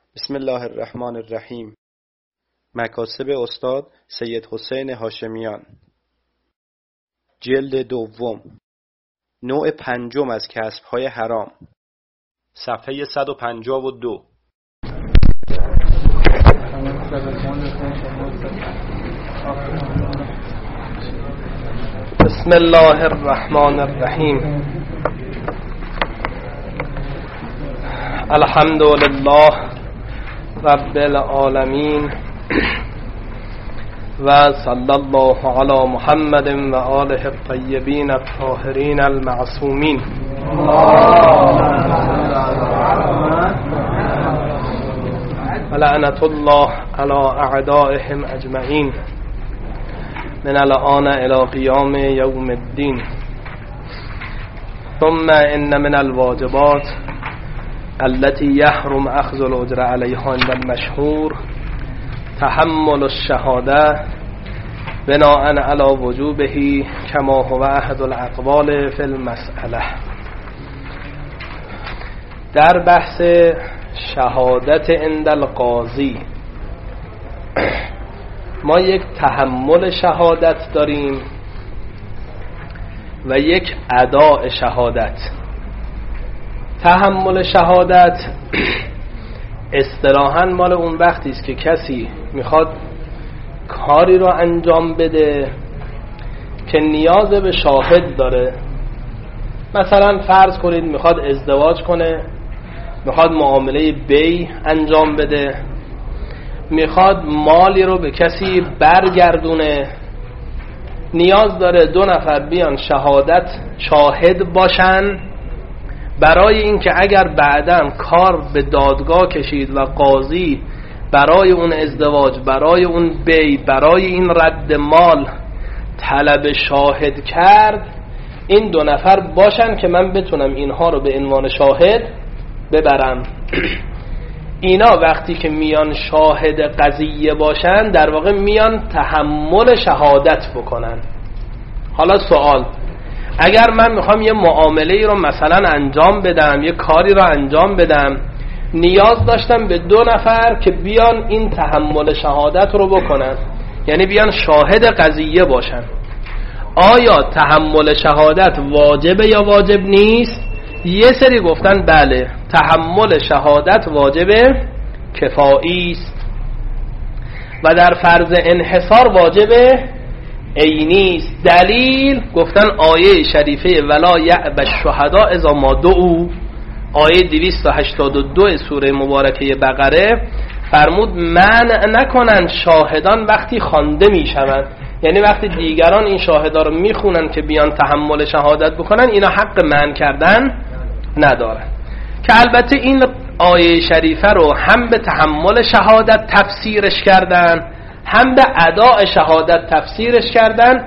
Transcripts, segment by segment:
بسم الله الرحمن الرحیم. مکاسب استاد سید حسین هاشمیان، جلد دوم، نوع پنجم از کسب‌های حرام، صفحه 152. بسم الله الرحمن الرحیم. الحمد لله رب العالمین و صلی الله علی محمد و آله الطیبین الطاهرین المعصومین. و لعنت الله علی اعدائهم اجمعین من الآن الى قیام یوم الدین. ثم ان من الواجبات التي يحرم اخذ الاجر عليها عند المشهور تحمل الشهاده بناء على وجوبه كما هو احد الاقوال في المسأله. در بحث شهادت عند القاضی ما یک تحمل شهادت داریم و یک اداء شهادت. تحمل شهادت اصطلاحاً مال اون وقتی است که کسی میخواد کاری رو انجام بده که نیاز به شاهد داره. مثلا فرض کنید میخواد ازدواج کنه، میخواد معامله بیع انجام بده، میخواد مالی رو به کسی برگردونه، نیاز داره 2 نفر بیان شاهد باشن برای اینکه اگر بعداً کار به دادگاه کشید و قاضی برای اون ازدواج، برای اون بیع، برای این رد مال طلب شاهد کرد، این 2 نفر باشن که من بتونم اینها رو به عنوان شاهد ببرم. اینا وقتی که میان شاهد قضیه باشن در واقع میان تحمل شهادت بکنن. حالا سوال، اگر من میخوام یه معامله رو مثلا انجام بدم، یه کاری رو انجام بدم، نیاز داشتم به 2 نفر که بیان این تحمل شهادت رو بکنن، یعنی بیان شاهد قضیه باشن. آیا تحمل شهادت واجبه یا واجب نیست؟ یه سری گفتن بله، تحمل شهادت واجبه کفایی است و در فرض انحصار واجبه عینی است. دلیل گفتن آیه شریفه ولا یأبی الشهداء اذا ما دعوا، آیه 282 سوره مبارکه بقره فرمود منع نکنن شاهدان وقتی خوانده میشوند، یعنی وقتی دیگران این شاهدا رو میخونن که بیان تحمل شهادت بکنن، اینا حق منع کردن ندارن. که البته این آیه شریفه رو هم به تحمل شهادت تفسیرش کردن، هم به اداء شهادت تفسیرش کردن،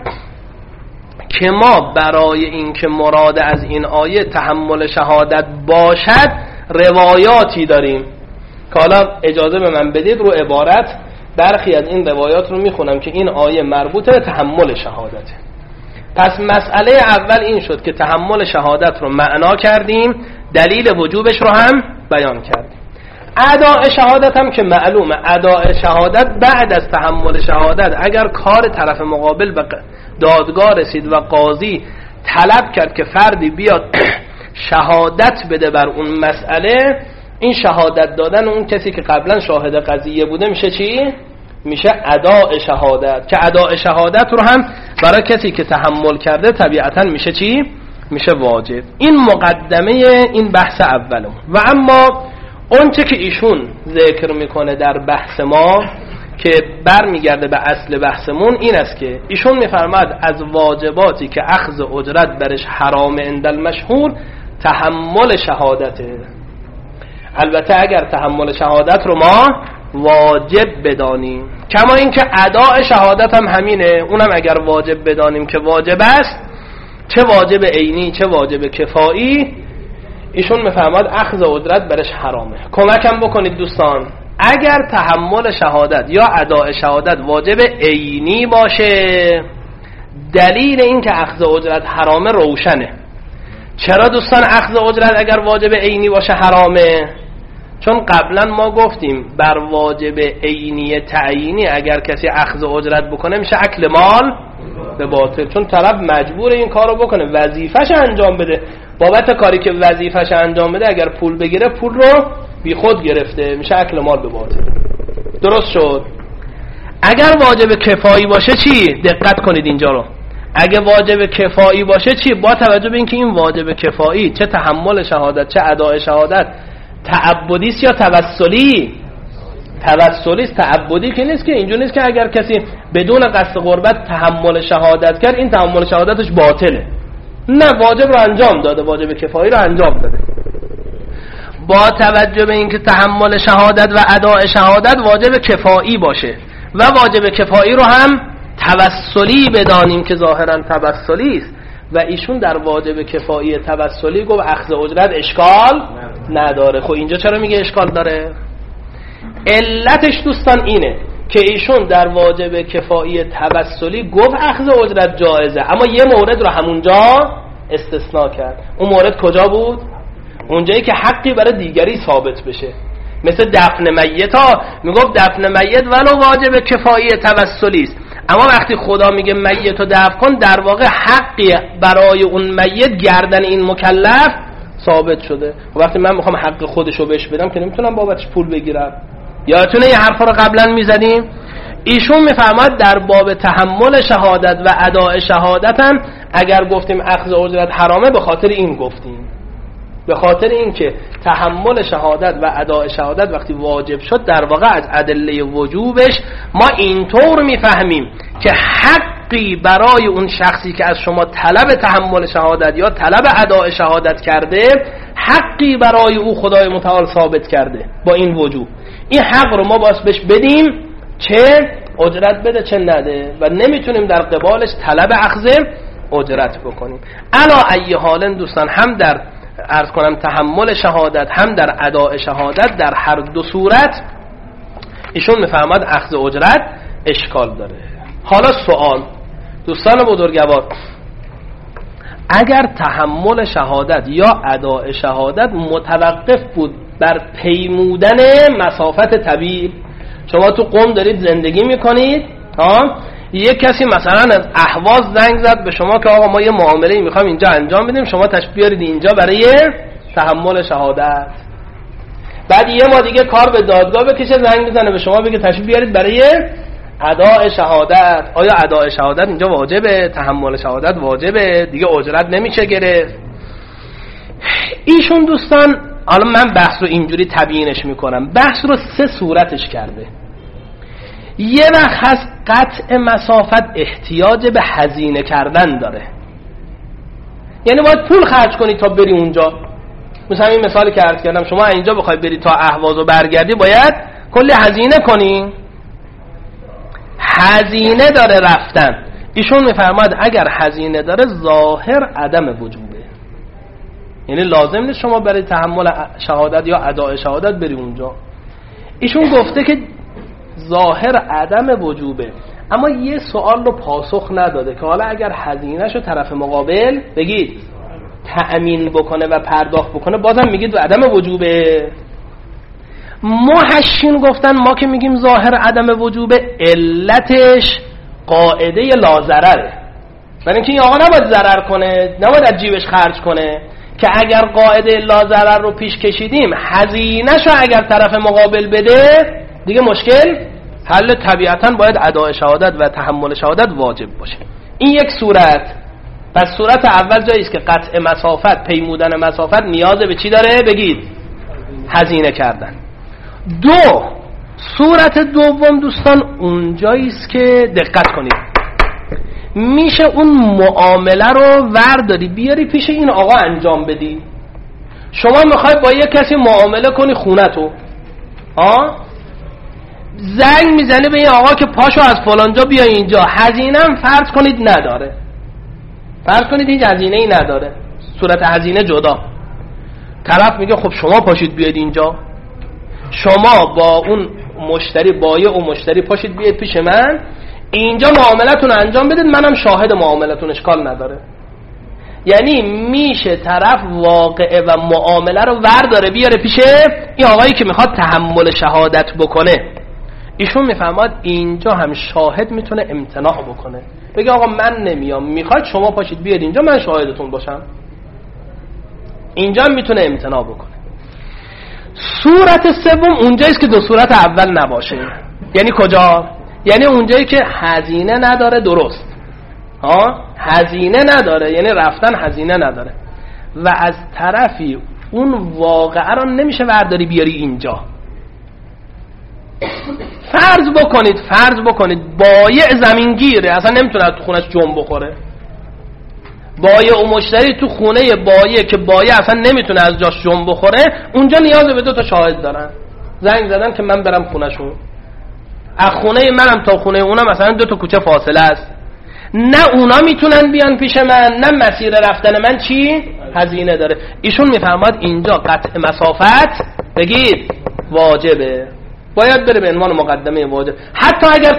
که ما برای این که مراد از این آیه تحمل شهادت باشد روایاتی داریم که حالا اجازه به من بدید رو عبارت برخی از این روایات رو میخونم که این آیه مربوط به تحمل شهادته. پس مسئله اول این شد که تحمل شهادت رو معنا کردیم، دلیل وجوبش رو هم بیان کردیم. اداء شهادت هم که معلومه، اداء شهادت بعد از تحمل شهادت اگر کار طرف مقابل به دادگاه رسید و قاضی طلب کرد که فردی بیاد شهادت بده بر اون مسئله، این شهادت دادن اون کسی که قبلا شاهد قضیه بوده میشه چی؟ میشه اداء شهادت. که اداء شهادت رو هم برای کسی که تحمل کرده طبیعتا میشه چی؟ میشه واجب. این مقدمه این بحث اولم. و اما اون چه که ایشون ذکر میکنه در بحث ما که برمیگرده به اصل بحثمون این است که ایشون میفرماد از واجباتی که اخذ اجرت برش حرام عند المشهور تحمل شهادته. البته اگر تحمل شهادت رو ما واجب بدانیم، کما این که اداء شهادت هم همینه، اونم اگر واجب بدانیم که واجب است، چه واجب عینی چه واجب کفایی، ایشون میفرماد اخذ اجرت برش حرامه. کمکم بکنید دوستان، اگر تحمل شهادت یا اداء شهادت واجب عینی باشه، دلیل این که اخذ اجرت حرامه روشنه. چرا دوستان اخذ اجرت اگر واجب عینی باشه حرامه؟ چون قبلا ما گفتیم بر واجب عینی تعیینی اگر کسی اخذ اجرت بکنه میشه اکل مال به باطل، چون طرف مجبور این کارو بکنه، وظیفه‌ش انجام بده. بابت کاری که وظیفه‌ش انجام بده اگر پول بگیره پول رو بی خود گرفته، میشه اکل مال به باطل. درست شد؟ اگر واجب کفایی باشه چی؟ دقت کنید اینجا رو. اگه واجب کفایی باشه چی؟ با توجه به اینکه این واجب کفایی چه تحمل شهادت چه اداء شهادت تعبدی است یا توسلی؟ توسلی است. تعبدی که نیست، که اینجوری نیست که اگر کسی بدون قصد قربت تحمل شهادت کرد این تحمل شهادتش باطله. نه، واجب رو انجام داده، واجب کفایی رو انجام داده. با توجه به اینکه تحمل شهادت و اداء شهادت واجب کفایی باشه و واجب کفایی رو هم توسلی بدانیم که ظاهرا توسلی است و ایشون در واجب کفایی توسلی گفت اخذ اجرت اشکال نداره. خب اینجا چرا میگه اشکال داره؟ علتش دوستان اینه که ایشون در واجب کفایی توسلی گفت اخذ اجرت جایزه، اما یه مورد رو همونجا استثناء کرد. اون مورد کجا بود؟ اونجایی که حقی برای دیگری ثابت بشه، مثل دفن میت ها. میگفت دفن میت ولو واجب کفایی توسلی است، اما وقتی خدا میگه میت رو دفن کن در واقع حقی برای اون میت گردن این مکلف ثابت شده. و وقتی من میخوام حق خودشو بهش بدم که نمیتونم بابتش پول بگیرم. یادتونه یه حرفا رو قبلا میزدیم؟ ایشون میفهمد در باب تحمل شهادت و اداء شهادت هم اگر گفتیم اخذ اجرت حرامه به خاطر این گفتیم، به خاطر این که تحمل شهادت و اداء شهادت وقتی واجب شد در واقع از ادله وجوبش ما اینطور میفهمیم که حقی برای اون شخصی که از شما طلب تحمل شهادت یا طلب اداء شهادت کرده حقی برای او خدای متعال ثابت کرده با این وجوب. این حق رو ما باید بهش بدیم، چه اجرت بده چه نده، و نمیتونیم در قبالش طلب اخذ اجرت بکنیم. علا ای حال دوستان، هم در عرض کنم تحمل شهادت هم در اداء شهادت در هر دو صورت ایشون میفهمد اخذ اجرت اشکال داره. حالا سوال دوستان بزرگوار، اگر تحمل شهادت یا اداء شهادت متوقف بود بر پیمودن مسافت طویل، شما تو قم دارید زندگی میکنید، یک کسی مثلا از اهواز زنگ زد به شما که آقا ما یه معامله میخوایم اینجا انجام بدیم، شما تشریف بیارید اینجا برای تحمل شهادت. بعد یه ما دیگه کار به دادگاه بکشه، زنگ میزنه به شما بگه تشریف بیارید برای اداء شهادت. آیا اداء شهادت اینجا واجبه؟ تحمل شهادت واجبه؟ دیگه اجرت نمیشه گرفت؟ ایشون دوستان، حالا من بحث رو اینجوری تبیینش میکنم، بحث رو سه صورتش کرده. یه وقت هست قطع مسافت احتیاج به هزینه کردن داره، یعنی باید پول خرج کنی تا بری اونجا. مثلا این مثالی که عرض کردم، شما اینجا بخوای بری تا اهواز و برگردی باید کلی هزینه کنی، هزینه داره رفتن. ایشون میفرماد اگر هزینه داره ظاهر عدم وجوبه، یعنی لازم نیست شما برای تحمل شهادت یا اداء شهادت بری اونجا. ایشون گفته که ظاهر عدم وجوبه، اما یه سوال رو پاسخ نداده که حالا اگر هزینه‌شو طرف مقابل بگید تأمین بکنه و پرداخت بکنه بازم میگید عدم وجوبه. محشین گفتن ما که میگیم ظاهر عدم وجوبه علتش قاعده لازرره، برای اینکه این آقا نباید ضرر کنه، نباید از جیبش خرج کنه، که اگر قاعده لازرر رو پیش کشیدیم هزینه‌شو اگر طرف مقابل بده دیگه مشکل حل، طبیعتاً باید اداء شهادت و تحمل شهادت واجب باشه. این یک صورت. پس صورت اول جایی است که قطع مسافت، پیمودن مسافت نیاز به چی داره؟ بگید هزینه کردن. دو، صورت دوم دوستان اونجایی است که دقت کنید میشه اون معامله رو ورداری بیاری پیش این آقا انجام بدی. شما میخوای با یک کسی معامله کنی خونتو، زنگ میزنه به این آقا که پاشو از فلانجا بیا اینجا، هزینه‌ام فرض کنید نداره، فرض کنید هیچ هزینه‌ای نداره، صورت هزینه جدا. طرف میگه خب شما پاشید بیاید اینجا، شما با اون مشتری بایع و مشتری پاشید بیاید پیش من اینجا معاملتون انجام بدید، منم شاهد معاملتون، اشکال نداره. یعنی میشه طرف واقعه و معامله رو ورداره بیاره پیش این آقایی که میخواد تحمل شهادت بکنه. ایشون میفهماد اینجا هم شاهد میتونه امتناع بکنه، بگه آقا من نمیام، میخواید شما پاشید بیاد اینجا من شاهدتون باشم. اینجا هم میتونه امتناع بکنه. صورت سوم اونجاییست که دو صورت اول نباشه. یعنی کجا؟ یعنی اونجایی که هزینه نداره، درست هزینه نداره، یعنی رفتن هزینه نداره و از طرفی اون واقعه رو نمیشه ورداری بیاری اینجا. فرض بکنید بایع زمینگیره، اصلا نمیتونه تو خونش جنب بخوره. بایع و مشتری تو خونه بایع که بایع اصلا نمیتونه از جاش جنب بخوره، اونجا نیاز به 2 تا شاهد دارن. زنگ زدن که من برم خونهشون، از خونه منم تا خونه اونم مثلا 2 تا کوچه فاصله است، نه اونا میتونن بیان پیش من، نه مسیر رفتن من چی؟ هزینه داره. ایشون میفهمد اینجا قطع مسافت بگید واجبه، باید بره به عنوان مقدمه واجب، حتی اگر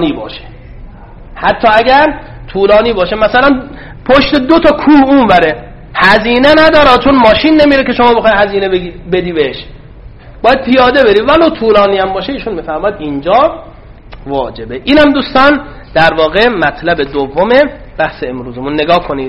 طولانی باشه. مثلا پشت 2 تا کوه اون بره، هزینه نداره چون ماشین نمیره که شما بخوای هزینه بدی بهش، باید پیاده بری ولو طولانی هم باشه. ایشون میفهمد اینجا واجبه. اینم دوستان در واقع مطلب دوم بحث امروزمون. نگاه کنید.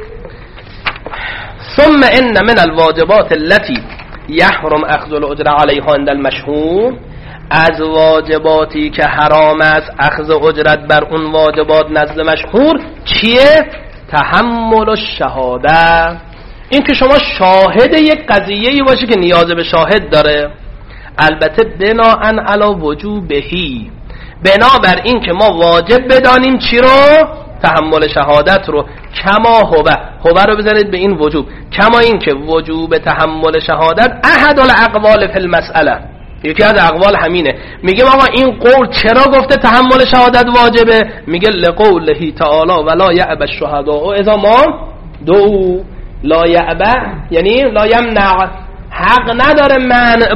ثم ان من الواجبات التي يحرم اخذ الاجره عليها عند المشهور، از واجباتی که حرام است اخذ اجرت بر اون واجبات نزد مشهور چیه؟ تحمل الشهاده. این که شما شاهد یک قضیه‌ای باشی که نیاز به شاهد داره، البته بناءً علی وجوبهی، بنابر این که ما واجب بدانیم چی رو؟ تحمل شهادت رو. کما هو رو بزنید به این وجوب، کما این که وجوب تحمل شهادت احد الاقوال فی المسئله، یکی از اقوال همینه. میگه آقا این قول چرا گفته تحمل شهادت واجبه؟ میگه لقوله تعالی ولا یأبى الشهداء اذا ما دعوا. لا یأبى یعنی لا یمنع، حق نداره منع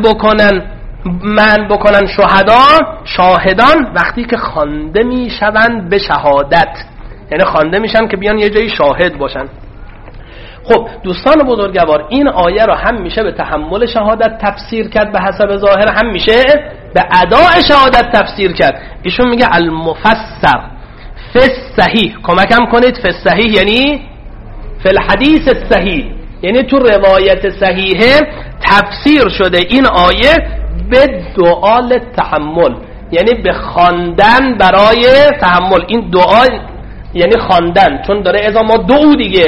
بکنن شاهدان وقتی که خوانده میشوند به شهادت، یعنی خوانده میشن که بیان یه جایی شاهد باشن. خب دوستان بزرگوار، این آیه رو هم میشه به تحمل شهادت تفسیر کرد به حسب ظاهر، هم میشه به اداء شهادت تفسیر کرد. ایشون میگه المفسر فی الصحیح، کمکم کنید، فی الصحیح یعنی فی الحدیث الصحیح، یعنی تو روایت صحیحه تفسیر شده این آیه به دعا تحمل، یعنی به خواندن برای تحمل. این دعا یعنی خواندن، چون داره اذا ما دعو دیگه،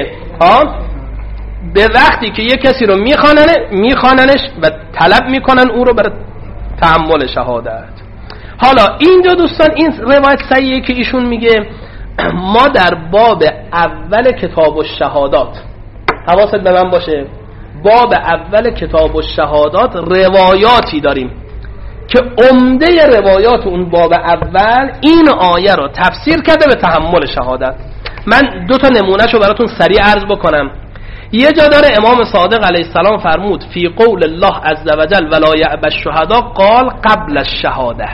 به وقتی که یک کسی رو میخواننش و طلب میکنن او رو برای تحمل شهادت. حالا اینجا دوستان این روایت صحیحه که ایشون میگه ما در باب اول کتاب الشهادات، حواست به من باشه، باب اول کتاب الشهادات روایاتی داریم که عمده روایات اون باب اول این آیه رو تفسیر کرده به تحمل شهادت. من 2 تا نمونهشو براتون سریع عرض بکنم. یه جا داره امام صادق علیه السلام فرمود فی قول الله عز وجل ولا یأبى الشهداء قال قبل الشهاده.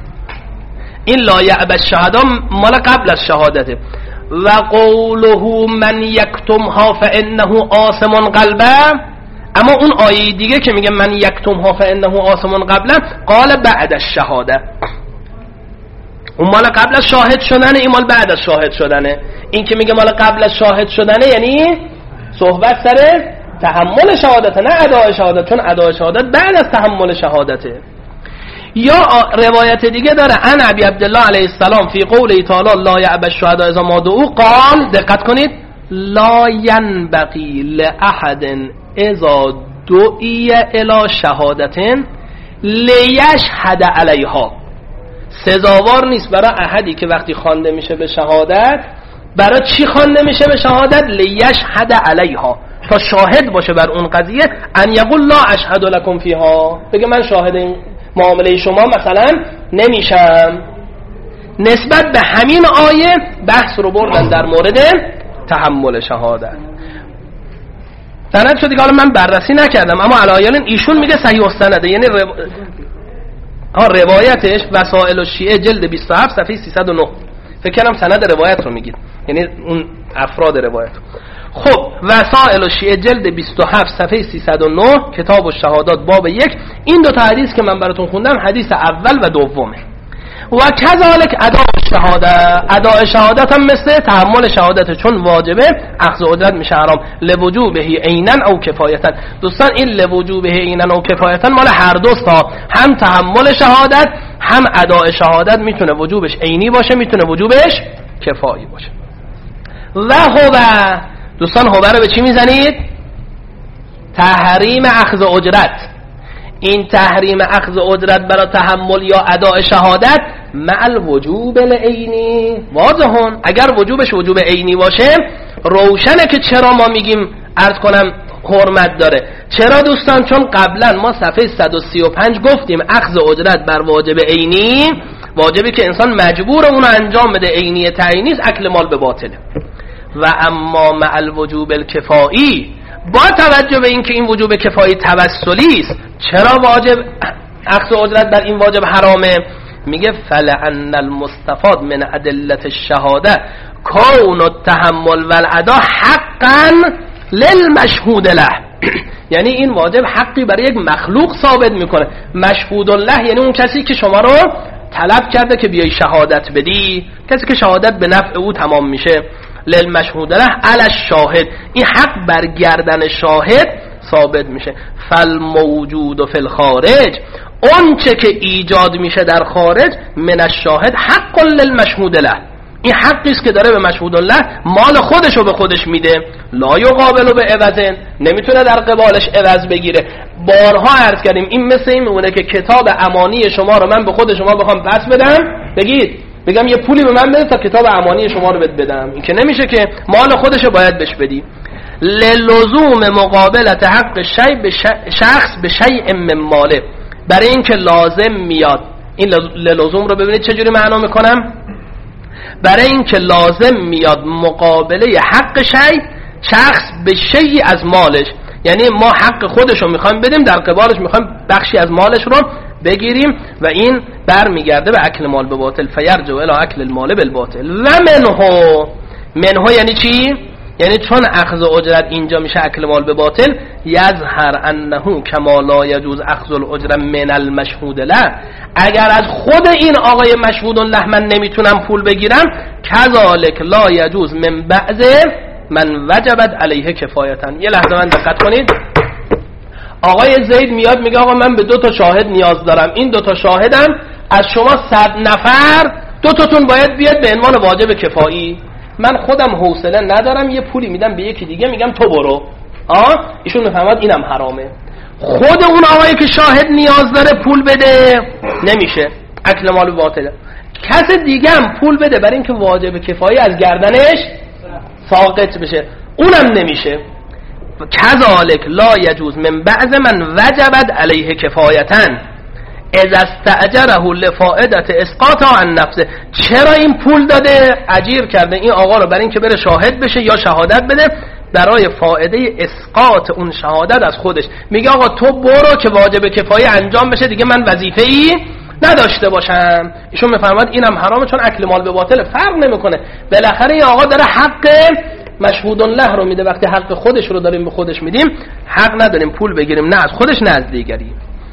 این لا یأبى الشهداء مال قبل از شهادته. و قوله من یکتمها فانه آثم قلبه، اما اون آیه دیگه که میگه من یکتمها فانه آثم قلبه قال بعد الشهاده. اون مال قبل از شاهد شدنه، این مال بعد از شاهد شدنه. این که میگه مال قبل از شاهد شدنه یعنی صحبت سر تحمل شهادت، نه ادای شهادت، چون ادای شهادت بعد از تحمل شهادته. یا روایت دیگه داره ان ابی عبدالله علیه السلام فی قوله تعالی لا یأبى الشهداء اذا ما دعوا قال، دقت کنید، لا ینبغی لأحد اذا دعی الی شهادت لیشهد علیها، سزاوار نیست برای احدی که وقتی خوانده میشه به شهادت، برای چی خوانده میشه به شهادت؟ لیشهد علیها، تا شاهد باشه بر اون قضیه. ان یقول لا اشهد لکم فیها، بگه من شاهد این معامله شما مثلا نمیشم. نسبت به همین آیه بحث رو بردن در مورد تحمل شهادت. سند شد دیگه، حالا من بررسی نکردم، اما علایالن ایشون میگه صحیح السنده، یعنی روایتش وسائل الشیعه جلد 27 صفحه 309. فکر کنم سند روایت رو میگید، یعنی اون افراد روایت. خب وسائل الشیعه جلد 27 صفحه 309 کتاب الشهادات باب 1. این دو تا حدیث که من براتون خوندم حدیث اول و دومه. و کذالک اداء شهادت هم مثل تحمل شهادت، چون واجبه اخذ اجرت میشه حرام. لوجوبه عینا او کفایتا. دوستان این لوجوبه عینا او کفایتا مال هر دوستا، هم تحمل شهادت هم اداء شهادت میتونه وجوبش عینی باشه، میتونه وجوبش کفایی باشه. و هو دوستان هو رو به چی میزنید؟ تحریم اخذ اجرت. این تحریم اخذ اجرت برای تحمل یا اداء شهادت مع الوجوب العینی واضحون. اگر وجوبش وجوب عینی باشه روشنه که چرا ما میگیم عرض کنم حرمت داره. چرا دوستان؟ چون قبلا ما صفحه 135 گفتیم اخذ اجرت بر واجب عینی، واجبی که انسان مجبور اون انجام بده، عینی تعیینی است، اکل مال به باطله. و اما مع الوجوب الکفایی، با توجه به اینکه این وجوب کفایی توسلی است، چرا واجب اخذ اجرت بر این واجب حرامه؟ میگه فلعن المستفاد من ادله الشهاده کون التحمل والاداء حقا للمشهود له. یعنی این واجب حقی برای یک مخلوق ثابت میکنه. مشهود له یعنی اون کسی که شما رو طلب کرده که بیای شهادت بدی، کسی که شهادت به نفع او تمام میشه. للمشهود له علی الشاهد، این حق بر گردن شاهد ثابت میشه. فالموجود فی الخارج، اون چه که ایجاد میشه در خارج، من الشاهد حق للمشهود له، این حقی است که داره به مشهود الله مال خودشو به خودش میده. لا یقابل به عوض، نمیتونه در قبالش عوض بگیره. بارها عرض کردیم این مثل این میمونه که کتاب امانی شما رو من به خود شما بخوام پس بدم، بگم یه پولی به من بده تا کتاب امانی شما رو بدم، این که نمیشه، که مال خودشو باید بهش بدی. للزوم مقابلت حق شخص به شیء من ماله، برای اینکه لازم میاد. این للزوم رو ببینید چجوری معنا میکنم. برای اینکه لازم میاد مقابله حق شخص به شیء از مالش، یعنی ما حق خودش رو میخوایم بدیم، در قبالش میخوایم بخشی از مالش رو بگیریم و این برمیگرده به اکل مال به باطل. فیرجع الی اکل المال بالباطل. و منه یعنی چی؟ یعنی چون اخذ اجرت اینجا میشه اکل مال به باطل، یظهر انه کما لا یجوز اخذ الاجره من المشهود له، اگر از خود این آقای مشهود له من نمیتونم پول بگیرم، کذالک لا یجوز من بعض من وجبت علیه کفایتا. یه لحظه من دقت کنید. آقای زید میاد میگه آقا من به 2 شاهد نیاز دارم، این 2 شاهدم از شما 100 نفر 2 تاتون باید بیاد به عنوان واجب کفایی. من خودم حوصله ندارم، یه پولی میدم به یکی دیگه میگم تو برو. ایشون میفهمد اینم حرامه. خود اون آقایی که شاهد نیاز داره پول بده نمیشه، اکل مال باطله. کس دیگه هم پول بده برای اینکه واجب کفایی از گردنش ساقط بشه، اونم نمیشه. کذالک لا یجوز من بعض من وجبت علیه کفایتن اذا استاجره لفائدة اسقاط عن نفسه. چرا این پول داده؟ اجیر کرده این آقا رو برای اینکه بره شاهد بشه یا شهادت بده برای فائده اسقاط اون شهادت از خودش. میگه آقا تو برو که واجب کفایه انجام بشه، دیگه من وظیفه‌ای نداشته باشم. ایشون میفرماد اینم حرامه، چون اکل مال به باطل فرق نمیکنه. بالاخره این آقا داره حق مشهود الله رو میده. وقتی حق خودش رو داریم به خودش میدیم، حق نداریم پول بگیریم، نه از خودش نه از دیگری.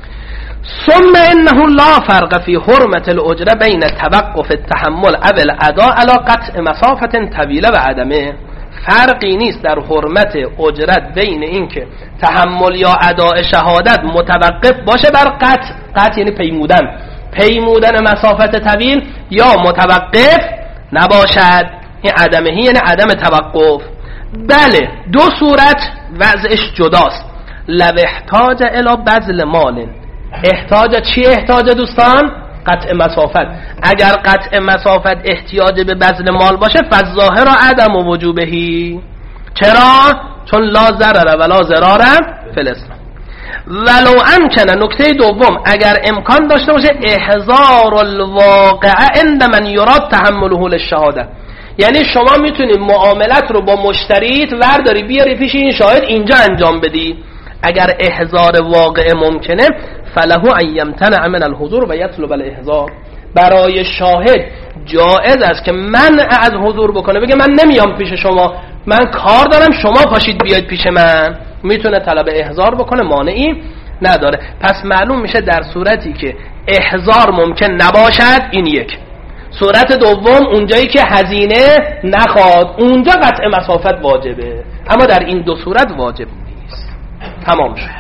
ثم انه لا فرق فی حرمت الاجره بین توقف التحمل او الاداء علی قطع مسافه طویله و عدمه. فرقی نیست در حرمت اجرت بین این که تحمل یا اداء شهادت متوقف باشه بر قطع یعنی پیمودن مسافت طویل، یا متوقف نباشد، این عدمهی یعنی عدم توقف. بله 2 صورت وضعش جداست. لو احتاج الی بذل مال، احتاج چی احتاج دوستان؟ قطع مسافت. اگر قطع مسافت احتیاج به بذل مال باشه فالظاهر عدم وجوبهی. چرا؟ چون لا ضرر ولا ضرار فی الاسلام. ولو امکن، نکته دوم، اگر امکان داشته باشه احضار الواقع عند من یراد تحمله للشهاده، یعنی شما میتونید معاملت رو با مشتریت ورداری بیاری پیش این شاهد اینجا انجام بدی. اگر احضار واقع ممکنه فله ان یمتنع من الحضور و یطلب الاحضار، برای شاهد جائز است که منع از حضور بکنه، بگه من نمیام پیش شما، من کار دارم شما پاشید بیاید پیش من، میتونه طلب احضار بکنه، مانعی نداره. پس معلوم میشه در صورتی که احضار ممکن نباشد، این یک. صورت دوم اونجایی که هزینه نخواد، اونجا قطع مسافت واجبه، اما در این دو صورت واجب نیست. تمام شد.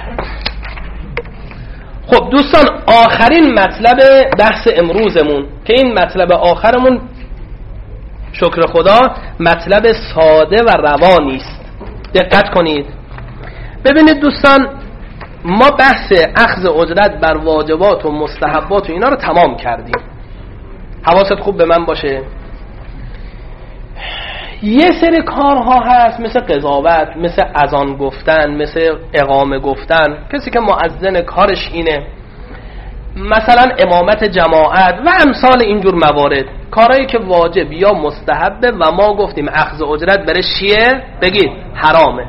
خب دوستان، آخرین مطلب بحث امروزمون که این مطلب آخرمون شکر خدا مطلب ساده و روانی است. دقت کنید. ببینید دوستان، ما بحث اخذ اجرت بر واجبات و مستحبات و اینا رو تمام کردیم. حواست خوب به من باشه. یه سری کارها هست مثل قضاوت، مثل اذان گفتن، مثل اقامه گفتن. کسی که مؤذن کارش اینه، مثلا امامت جماعت و امثال اینجور موارد، کارهایی که واجب یا مستحبه و ما گفتیم اخذ اجرت برش چیه؟ بگید حرامه.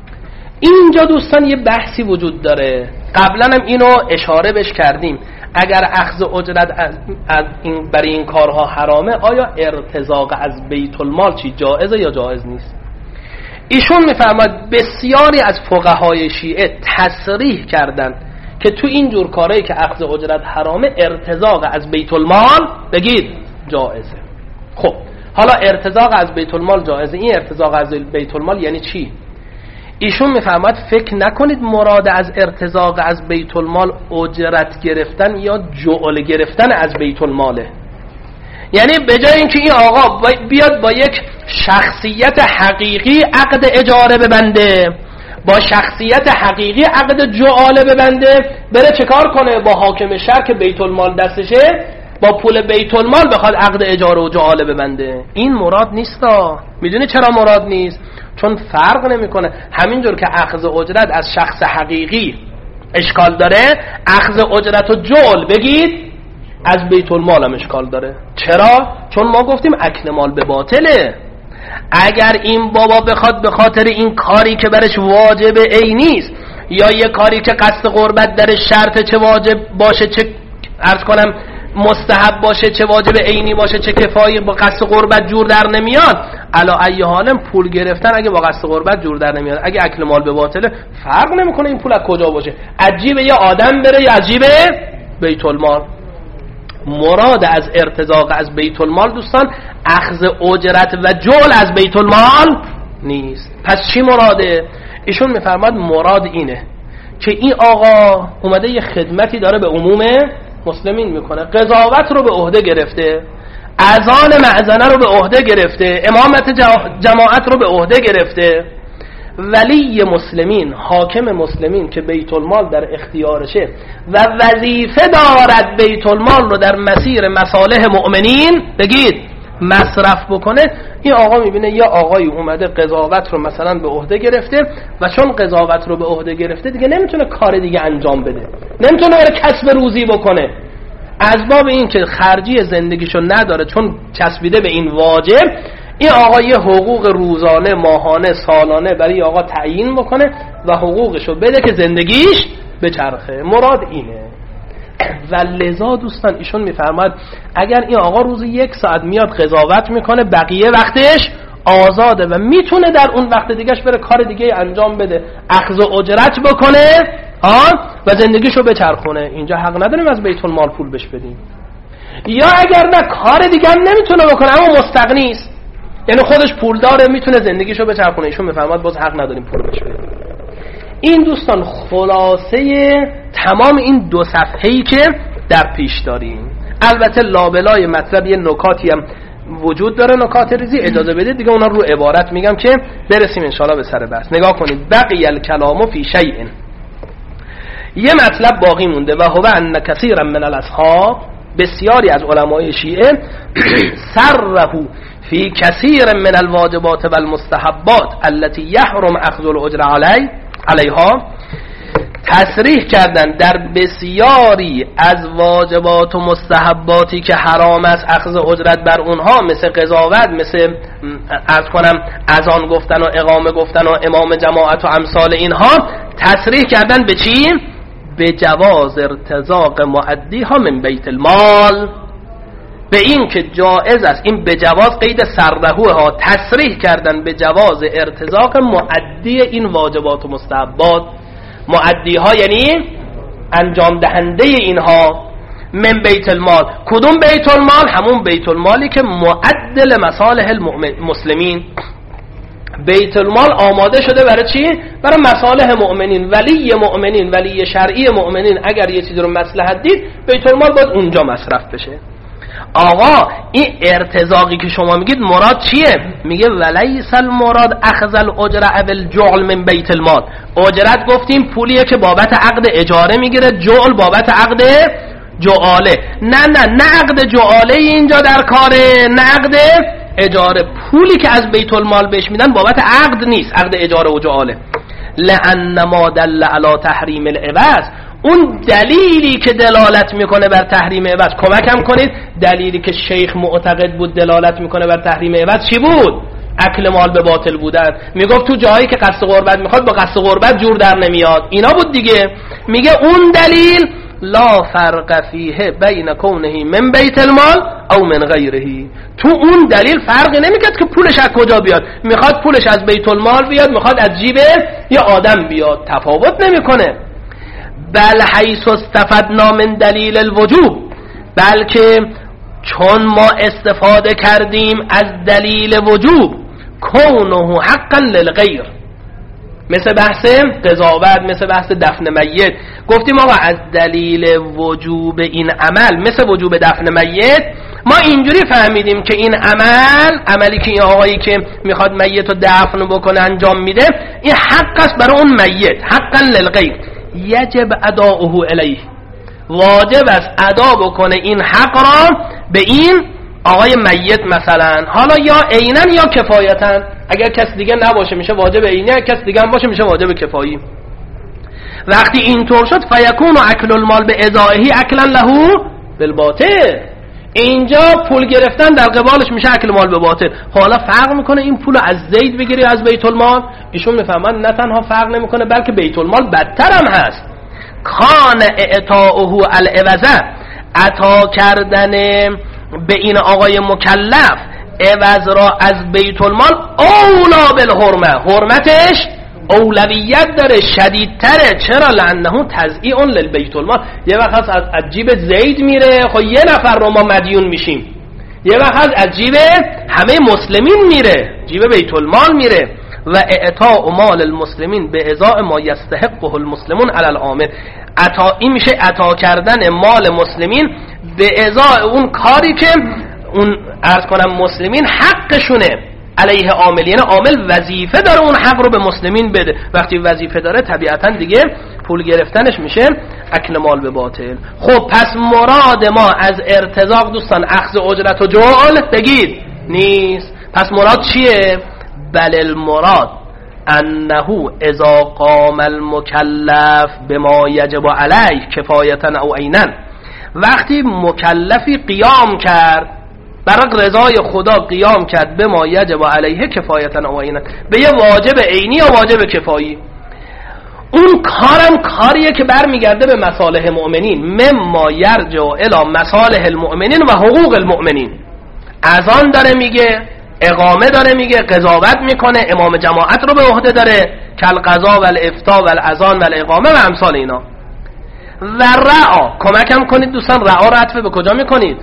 اینجا دوستان یه بحثی وجود داره، قبلا هم اینو اشاره بش کردیم. اگر اخذ اجرت از این برای این کارها حرامه، آیا ارتزاق از بیت المال چی جایزه یا جایز نیست؟ ایشون میفرماید بسیاری از فقهای شیعه تصریح کردن که تو این جور کارهایی که اخذ اجرت حرامه، ارتزاق از بیت المال بگید جایزه. خب حالا ارتزاق از بیت المال جایزه، این ارتزاق از بیت المال یعنی چی؟ ایشون میفرماید فکر نکنید مراد از ارتزاق از بیت المال اجرت گرفتن یا جعل گرفتن از بیت الماله. یعنی به جای اینکه این آقا بیاد با یک شخصیت حقیقی عقد اجاره ببنده، با شخصیت حقیقی عقد جعاله ببنده، بره چه کار کنه؟ با حاکم شهر که بیت المال دستشه، با پول بیت المال بخواد عقد اجاره و جعاله ببنده. این مراد نیستا. میدونی چرا مراد نیست؟ چون فرق نمیکنه. همینجور که اخذ اجرت از شخص حقیقی اشکال داره، اخذ اجرت و جعل بگید از بیت المال هم اشکال داره. چرا؟ چون ما گفتیم اکل مال به باطله. اگر این بابا بخواد به خاطر این کاری که برش واجب عینی است یا یه کاری که قصد قربت درش شرط، چه واجب باشه چه عرض کنم مستحب باشه، چه واجب عینی باشه چه کفایی، با قصد قربت جور در نمیاد. علا ای حالم پول گرفتن اگه با قصد قربت جور در نمیاد، اگه اکل مال به باطله، فرق نمیکنه این پول از کجا باشه، عجیبه یا آدم بره یا عجیبه بیت المال. مراد از ارتزاق از بیت المال دوستان اخذ اجرت و جعل از بیت المال نیست. پس چی مراده؟ ایشون میفرماد مراد اینه که این آقا اومده یه خدمتی داره به عموم مسلمین میکنه، قضاوت رو به عهده گرفته، اذان مأذنه رو به عهده گرفته، امامت جماعت رو به عهده گرفته. ولی مسلمین، حاکم مسلمین که بیت المال در اختیارشه و وظیفه دارد بیت المال رو در مسیر مصالح مؤمنین بگید مصرف بکنه، این آقا میبینه یا آقای اومده قضاوت رو مثلا به عهده گرفته و چون قضاوت رو به عهده گرفته دیگه نمیتونه کار دیگه انجام بده، نمیتونه بره کسب روزی بکنه، از باب این که خرجی زندگیشو نداره چون چسبیده به این واجب، این آقا یه حقوق روزانه، ماهانه، سالانه برای آقا تعیین بکنه و حقوقشو بده که زندگیش بچرخه. مراد اینه. و لذا دوستان ایشون میفرماد اگر این آقا روزی 1 ساعت میاد قضاوت میکنه، بقیه وقتش آزاده و میتونه در اون وقت دیگهش بره کار دیگه انجام بده، اخذ اجرت بکنه و زندگیشو بچرخونه، اینجا حق نداریم از بیت المال پول بش بدیم. یا اگر نه کار دیگه هم نمیتونه بکنه اما مستغنی است، یعنی خودش پول داره میتونه زندگیشو بچرخونه، ایشون میفرماد باز حق نداریم پول بش بدیم. این دوستان خلاصه تمام این 2 صفحه‌ای که در پیش داریم. البته لابلای مطلب یه نکاتی هم وجود داره، نکات ریزی، اجازه بدید دیگه اونا رو عبارت میگم که برسیم انشاءالله به سر بحث. نگاه کنید، بقی الکلام فی شیء، یه مطلب باقی مونده و هو ان کثیرا من الاصحاب، بسیاری از علمای شیعه سرهو فی کثیر من الواجبات و المستحبات التي يحرم اخذ الاجر علیها، تصریح کردن در بسیاری از واجبات و مستحباتی که حرام است اخذ اجرت بر اونها، مثل قضاوت، مثل عرض کنم اذان گفتن و اقامه گفتن و امام جماعت و امثال اینها، تصریح کردن به چی؟ به جواز ارتزاق مؤدیها من بیت المال، به این که جائز است، این به جواز قید سرهوه ها تصریح کردن به جواز ارتزاق معدی این واجبات و مستحبات. معدی ها یعنی انجام دهنده اینها. من بیت المال، کدوم بیت المال؟ همون بیت المالی که معدل مصالح المسلمین. بیت المال آماده شده برای چی؟ برای مصالح مؤمنین. ولی مؤمنین، ولی شرعی مؤمنین اگر یه چیزی رو مصلحت دید، بیت المال باید اونجا مصرف بشه. آقا این ارتزاقی که شما میگید مراد چیه؟ میگه ولیس المراد اخذ الاجره بالجعل من بیت المال. اجرت گفتیم پولیه که بابت عقد اجاره میگیره، جعل بابت عقد جعاله. نه عقد جعاله اینجا در کاره، نه عقد اجاره. پولی که از بیت المال بهش میدن بابت عقد نیست، عقد اجاره و جعاله. لأن ما دل علی تحریم العوض، اون دلیلی که دلالت میکنه بر تحریم عوض، کمکم کنید، دلیلی که شیخ معتقد بود دلالت میکنه بر تحریم عوض چی بود؟ اکل مال به باطل بودن. میگفت تو جایی که قصد قربت میخواد با قصد قربت جور در نمیاد، اینا بود دیگه. میگه اون دلیل لا فرق فیه بین کونه من بیت المال او من غیره. تو اون دلیل فرقی نمیکرد که پولش از کجا بیاد، میخواد پولش از بیت المال بیاد، میخواد از جیب یا آدم بیاد، تفاوت نمیکنه. بل حیث استفدنا من دلیل الوجوب، بلکه چون ما استفاده کردیم از دلیل وجوب، کونه حقا للغیر، مثل بحث قضاوت، مثل بحث دفن میت. گفتیم آقا از دلیل وجوب این عمل، مثل وجوب دفن میت، ما اینجوری فهمیدیم که این عملی که این آقایی که میخواد میت رو دفن بکنه انجام میده، این حق است برای اون میت، حقا للغیر، یجب اداؤه الیه، واجب است ادا بکنه این حق را به این آقای میت مثلا، حالا یا عیناً یا کفایتاً. اگر کس دیگه نباشه میشه واجب عینی، اگر کس دیگه هم باشه میشه واجب کفایی. وقتی اینطور شد فیکون اکل المال به ازائه اکلا له بالباطل، اینجا پول گرفتن در قبالش میشه اکل مال به باطل. حالا فرق میکنه این پول از زید بگیری از بیت المال؟ ایشون میفهمن نه تنها فرق نمیکنه بلکه بیت المال بدتر هم هست. کان اعطاؤه العوض، عطا کردن به این آقای مکلف عوض را از بیت المال اولا بالحرمه، حرمتش اولویت داره، شدیدتره. چرا؟ لانه تضییع للبیت المال. یه وقت از جیب زید میره، خب یه نفر رو ما مدیون میشیم، یه وقت از جیب همه مسلمین میره، جیب بیت المال میره. و اعطاء مال المسلمین به ازاء ما یستحقه المسلمون علی العامل، این میشه عطا کردن مال مسلمین به ازاء اون کاری که اون عرض کنم مسلمین حقشونه علیه عامل، یعنی عامل وظیفه داره اون حق رو به مسلمین بده. وقتی وظیفه داره طبیعتا دیگه پول گرفتنش میشه اکل مال به باطل. خب پس مراد ما از ارتزاق دوستان اخذ اجرت و جعل بگید نیست. پس مراد چیه؟ بل المراد انه اذا قام المکلف بما یجب علیه کفایتا او عینا، وقتی مکلفی قیام کرد برای رضای خدا، قیام کرد به ما یجب علیه کفایتا او عینا، به یه واجب عینی یا واجب کفایی، اون کارم کاریه که برمیگرده به مصالح مؤمنین، مما یرجع الی مصالح المؤمنین و حقوق المؤمنین. اذان داره میگه، اقامه داره میگه، قضاوت میکنه، امام جماعت رو به عهده داره، کل قضا و الافتاء و الاذان و الاقامه و امثال اینا. و رعا، کمکم کنید دوستان، رعا رو عطف به کجا میکنید؟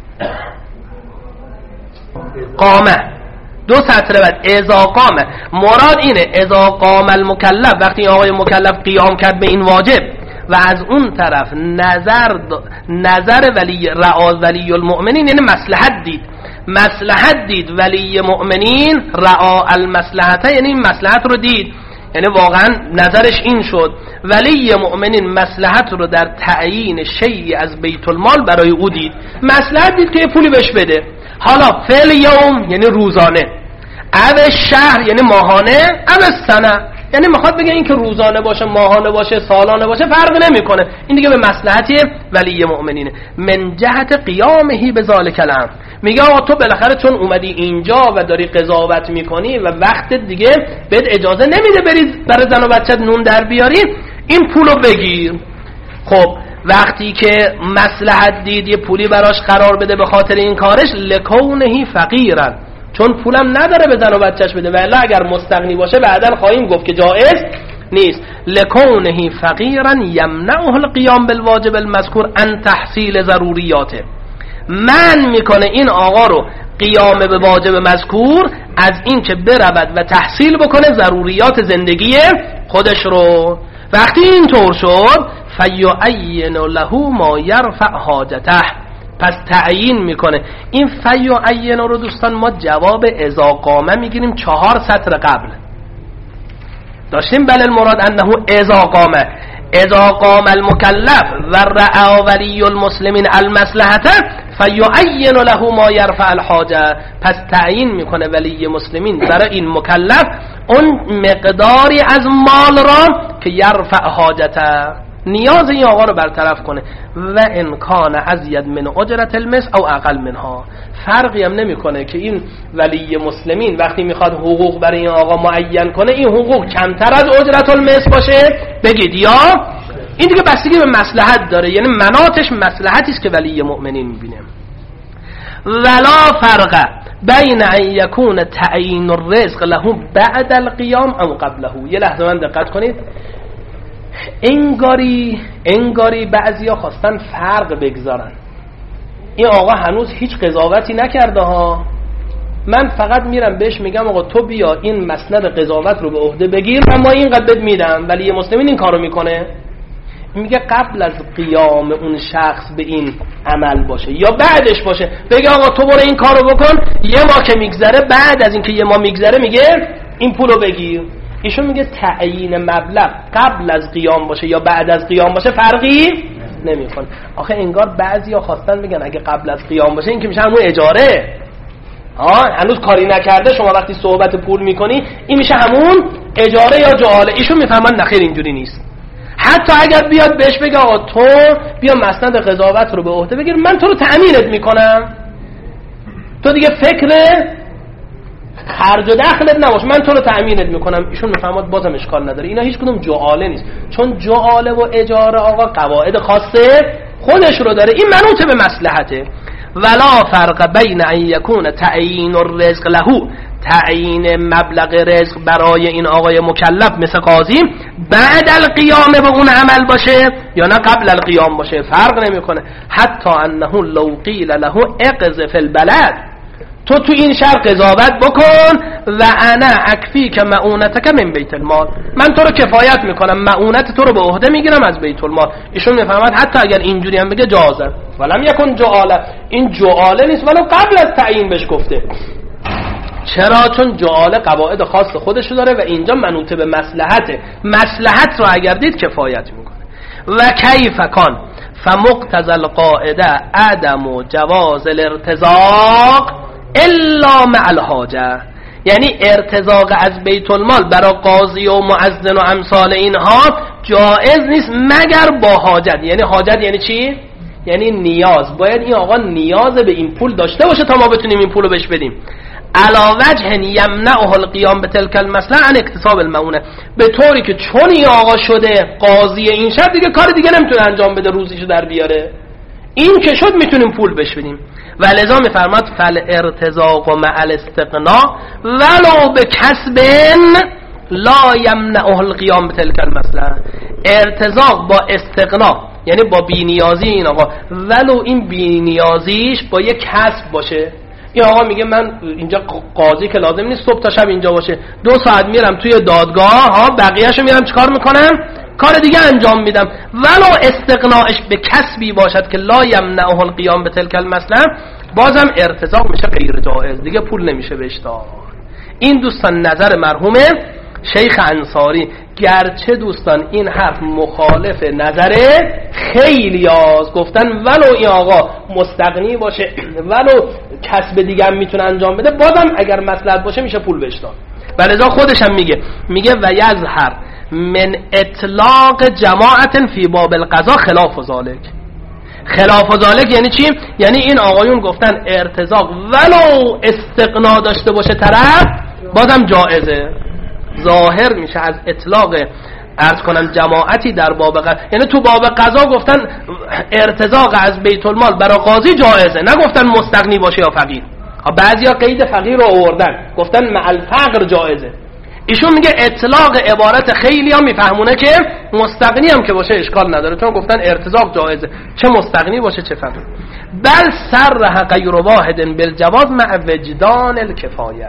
قامه، دو سطر بعد اذا قامه. مراد اینه اذا قام المکلف، وقتی آقای مکلف قیام کرد به این واجب و از اون طرف نظر ولی رعا ولی المؤمنین، یعنی مصلحت دید ولی مؤمنین، رعا المصلحته، یعنی مصلحت رو دید، یعنی واقعا نظرش این شد ولی مؤمنین مصلحت رو در تعیین شیئی از بیت المال برای او دید، مصلحت دید که پولی بهش بده. حالا فعل یوم یعنی روزانه، او شهر یعنی ماهانه، او سنه یعنی میخواد بگه این که روزانه باشه، ماهانه باشه، سالانه باشه فرق نمیکنه، این دیگه به مصلحتی ولی مؤمنینه. من جهت قیامه بذالک الامر، میگه آقا تو بالاخره چون اومدی اینجا و داری قضاوت میکنی و وقت دیگه بهت اجازه نمیده بری برای زن و بچت نون در بیاری، این پولو بگیر. خب وقتی که مصلحت دید یه پولی براش قرار بده به خاطر این کارش، لکونه فقیرا، چون پولم نداره به زن و بچهش بده، ولی اگر مستغنی باشه بعداً خواهیم گفت که جائز نیست. لکونه فقیرا یمنعه القیام بالواجب المذکور عن تحصیل ضروریاته، من میکنه این آقا رو قیام به واجب مذکور از این که برود و تحصیل بکنه ضروریات زندگی خودش رو. وقتی این طور شد فیعین له ما یرفع حاجته، پس تعیین میکنه. این فیعین رو دوستان ما جواب اذا قامه میگیریم 4 سطر قبل داشتیم. بل المراد انه اذا قام المکلف و رعا ولی المسلمین المصلحته فیعین له ما یرفع الحاجه، پس تعیین میکنه ولی مسلمین برای این مکلف اون مقداری از مال را که یرفع حاجته، نیاز این آقا رو برطرف کنه. و امکان ازید من اجرت المس او اقل منها، فرقی هم نمیکنه که این ولی مسلمین وقتی میخواد حقوق برای این آقا معین کنه این حقوق کمتر از اجرت المس باشه بگید، یا این دیگه بستگی به مصلحت داره، یعنی مناطش مصلحتی است که ولی مؤمنین میبینه. ولا فرق بین ان یکون تعیین الرزق له بعد القیام او قبله. یه لحظه من دقت کنید، انگاری بعضیا خواستن فرق بگذارن. این آقا هنوز هیچ قضاوتی نکرده ها، من فقط میرم بهش میگم آقا تو بیا این مسند قضاوت رو به عهده بگیر، اما اینقدر بهت میدم. ولی مسلمین این کارو میکنه، میگه قبل از قیام اون شخص به این عمل باشه یا بعدش باشه، بگه آقا تو برو این کارو بکن، یه ماه که میگذره، بعد از این که یه ماه میگذره میگه این پولو بگیر. ایشون میگه تعیین مبلغ قبل از قیام باشه یا بعد از قیام باشه فرقی نمیکنه. آخه انگار بعضیا خواستن بگن اگه قبل از قیام باشه این که میشه همون اجاره، هنوز کاری نکرده، شما وقتی صحبت پول میکنی این میشه همون اجاره یا جعاله. ایشون میفهمن نخیر اینجوری نیست. حتی اگر بیاد بهش بگه آقا تو بیا مسند قضاوت رو به عهده بگیر، من تو رو تأمینت میکنم، تو دیگه فکر خرج و دخلت نباش، من تو رو تأمینت میکنم. ایشون میفهمد بازم اشکال نداره، اینا هیچ کدوم جعاله نیست، چون جعاله و اجاره آقا قواعد خاصه خودش رو داره، این منوط به مصلحته. ولا فرق بین ان یکون تعیین الرزق له، تعیین مبلغ رزق برای این آقای مکلف مثل قاضی بعد القیام به اون عمل باشه یا نه قبل القیام باشه فرق نمیکنه. حتی انه لو قیل له اقذف البلد، تو این شهر قضاوت بکن و انا اکفی که معونتک من بیت المال، من تو رو کفایت میکنم، معونت تو رو به عهده میگیرم از بیت المال. ایشون میفهمد حتی اگر اینجوری هم بگه جازه، ولم یکن جعاله، این جعاله نیست ولو قبل از تعیین بهش گفته. چرا؟ چون جعاله قواعد خاص خودش داره و اینجا منوط به مصلحته، مصلحت رو اگر دید کفایت میکنه. و کیف کان فمقتضى القاعده عدم جواز الارتزاق الا مع الحاجه، یعنی ارتزاق از بیت المال برای قاضی و مؤذن و امثال اینها جائز نیست مگر با حاجت. یعنی حاجت یعنی چی؟ یعنی نیاز، باید این آقا نیاز به این پول داشته باشه تا ما بتونیم این پولو بهش بدیم. علا وجه یمنعه القیام به تلک المصلحه عن اکتساب المعونه، به طوری که چون این آقا شده قاضی این شب دیگه کار دیگه نمیتونه انجام بده روزیشو در بیاره، این که شد میتونیم پول بهش بدیم. و لذا میفرماد فل ارتزاق مع الاستغنا ولو به کسب لا یمنعه القیام به تلک المصلحه، ارتزاق با استغنا یعنی با بینیازی این آقا، ولو این بینیازیش با یک کسب باشه. این آقا میگه من اینجا قاضی که لازم نیست صبح تا شب اینجا باشه، 2 ساعت میرم توی دادگاه بقیه‌شو میرم چیکار میکنم؟ کار دیگه انجام میدم. ولو استغناش به کسبی باشد که لا یمنعه القیام به تلک المصلحه، بازم ارتزاق میشه غیر جائز، دیگه پول نمیشه بهش داد. این دوستان نظر مرحوم شیخ انصاری، گرچه دوستان این حرف مخالف نظره خیلی گفتن ولو این آقا مستغنی باشه ولو کسب دیگه هم میتونه انجام بده، بازم اگر مصلحت باشه میشه پول بهش داد. ولذا خودش هم میگه و یظهر من اطلاق جماعت فی باب القضا خلاف ذالک. خلاف ذالک یعنی چی؟ یعنی این آقایون گفتن ارتزاق ولو استغنا داشته باشه طرف بازم جائزه. ظاهر میشه از اطلاق عرض کنم جماعتی در باب یعنی تو باب قضا گفتن ارتزاق از بیت المال برای قاضی جایزه، نگفتن مستغنی باشه یا فقیر. بعضیا قید فقیر رو آوردن گفتن مع الفقر جایزه. ایشون میگه اطلاق عبارت خیلی ها میفهمونه که مستغنی هم که باشه اشکال نداره، چون گفتن ارتزاق جایزه، چه مستغنی باشه چه فقیر. بل صرح غیر واحد بالجواز مع وجدان الکفایه.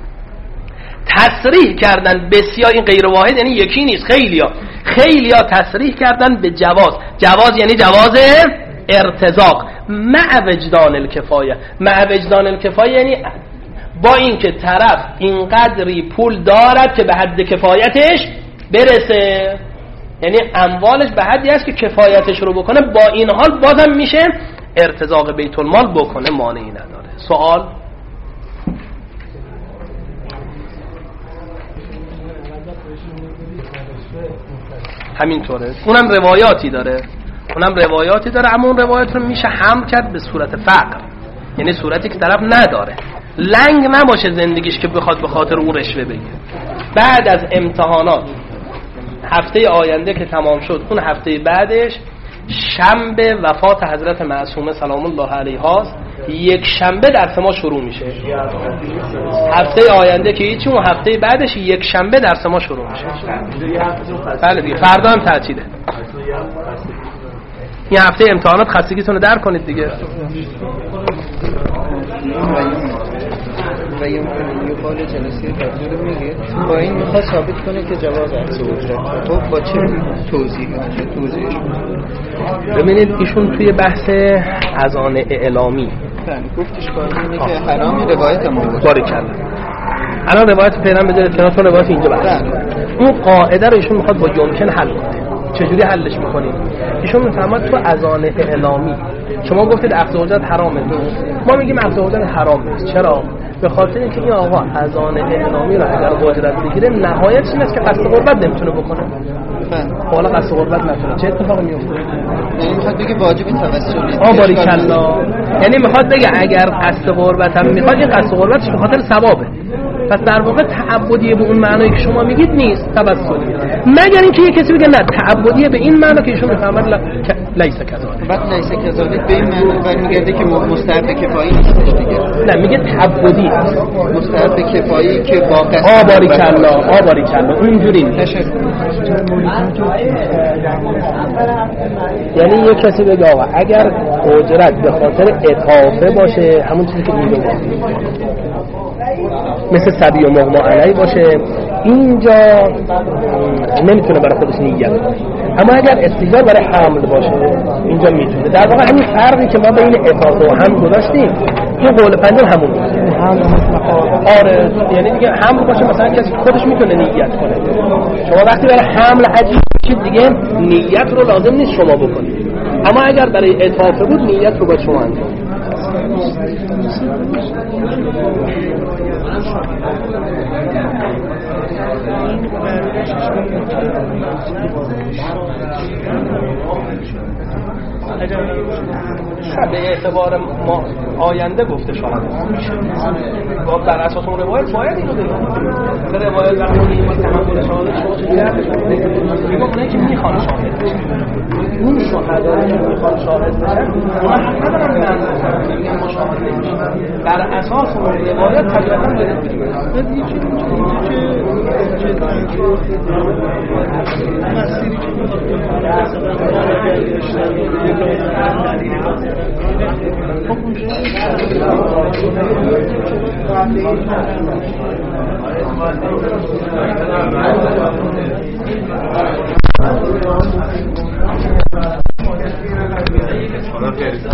تصریح کردن بسیار، این غیر واحد یعنی یکی نیست، خیلیا تصریح کردن به جواز. جواز یعنی جواز ارتزاق مع وجدان الکفایه. مع وجدان الکفایه یعنی با این که طرف اینقدری پول دارد که به حد کفایتش برسه، یعنی اموالش به حدی است که کفایتش رو بکنه، با این حال بازم میشه ارتزاق بیت المال بکنه، مانعی نداره. سوال؟ همینطوره. اونم روایاتی داره، اما اون روایات رو میشه حمل کرد به صورت فقر، یعنی صورتی که طرف نداره، لنگ نباشه زندگیش که بخواد به خاطر اون رشوه بگیره. بعد از امتحانات هفته آینده که تمام شد، اون هفته بعدش شنبه وفات حضرت معصومه سلام الله علیها، یک شنبه درس ما شروع میشه. هفته آینده که هیچی، اون هفته بعدش یک شنبه درس ما شروع میشه. بله دیگه، فردا هم تعطیله. این هفته امتحانات خستگیتون رو در کنید دیگه. و یه قال جلسه قبلی رو میگه با این میخواد ثابت کنه که جواز عکس اجرت. خب با چه توضیحش؟ ببینید ایشون توی بحث اذان اعلامی گفتش اینه که حرام، روایت ما بود. باریکلا. الان روایت پیغمبر بذارید کنار، چون روایت اینجا بحث. اون قاعده رو ایشون میخواد با یمکن حل کنه. چجوری حلش میکنید؟ ایشون میفهمد تو اذان اعلامی شما گفتید اخذ اجرت حرامه، ما میگیم اخذ اجرت حرام نیست. چرا؟ به خاطر اینکه این آقا اذان اعلامی رو اگر اجرت بگیره نهایتش این است که قصد قربت نمیتونه بکنه. حالا قصد قربت نتونه، چه اتفاقی میفته؟ یعنی میخواد بگه واجب توسلی. باریکلا. یعنی میخواد بگه اگر قصد قربت هم میخواد، این قصد قربتش به خاطر ثوابه. پس در واقع تعبدیه به اون معنایی که شما میگید نیست، توسلیه. مگر اینکه یه کسی بگه نه تعبدیه به این معنی که ایشون میفهمن لیس کذالک. بعد لیس کذالک به این معنی برمیگرده که مستحب کفایی نیستش دیگه. نه، میگه تعبدی مستحب کفایی که با قصد. باریکلا اونجوری نیست. یعنی یه کسی بگه آقا اگر اجرت به خاطر اضافه باشه، همون چیزی که میگه مثل سبی و مغما علی باشه، اینجا نمیتونه برای خودش نیت کنه. اما اگر استیجار برای حمل باشه اینجا میتونه. در واقع همین فرقی که ما بین اضافه و حمل گذاشتیم، این قول پنجم همون. آره، یعنی دیگه حمل باشه مثلا کسی خودش میتونه نیت کنه. شما وقتی برای حمل عجیب بشید دیگه نیت رو لازم نیست شما بکنید. اما اگر برای اضافه بود نیت رو باید شما انجام بدید. به اعتبار ما آینده گفته شاهد بر اساس اون روایت باید اینو بگیم. به روایت وقتی میگیم ما تحمل شاهد شما چه جوری میگم اونایی که میخوان شاهد بشن، اون شهدایی که میخوان شاهد بشن اونا حق ندارن میگن ما شاهد نمیشیم. بر اساس اون روایت طبیعتا باید بگیم مسیری